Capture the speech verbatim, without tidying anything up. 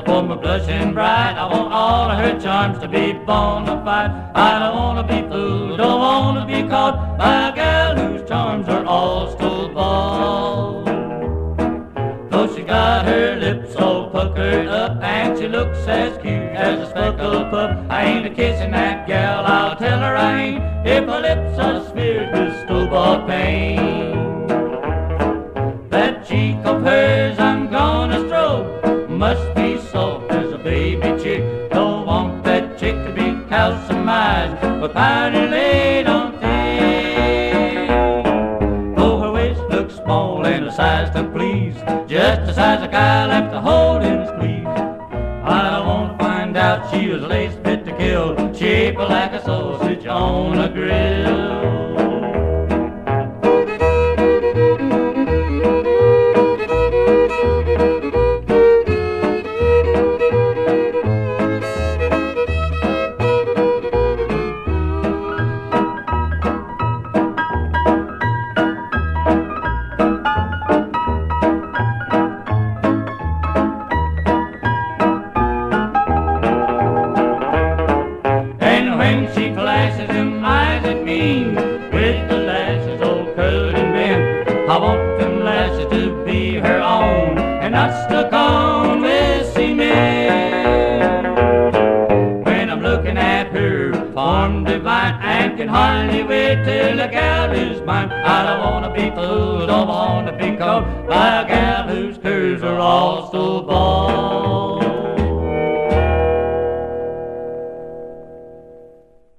gal for my blushing bride. I want all of her charms to be bona fide. I don't wanna be fooled, don't wanna be caught by a gal whose charms are all store-bought. Though she got her lips all puckered up and she looks as cute as a speckled pup, I ain't a-kissing that gal, I'll tell her I ain't, if her lips are smeared with store-bought paint. That cheek of hers I'm gonna stroke, must be soft as a baby chick. Don't want that chick to be calciumized, but powder laid on thick. Though her waist looks small and a size to please, just the size a guy left to hold in his squeeze. I don't wanna find out she was lace fit to kill, shaped like a sausage on a grill. When she flashes them eyes at me, with the lashes all curled and bent, I want them lashes to be her own, and not stuck on with cement. When I'm looking at her form divine, and can hardly wait till a gal is mine. I don't wanna be fooled, don't wanna be caught by a gal whose curves are all store-bought.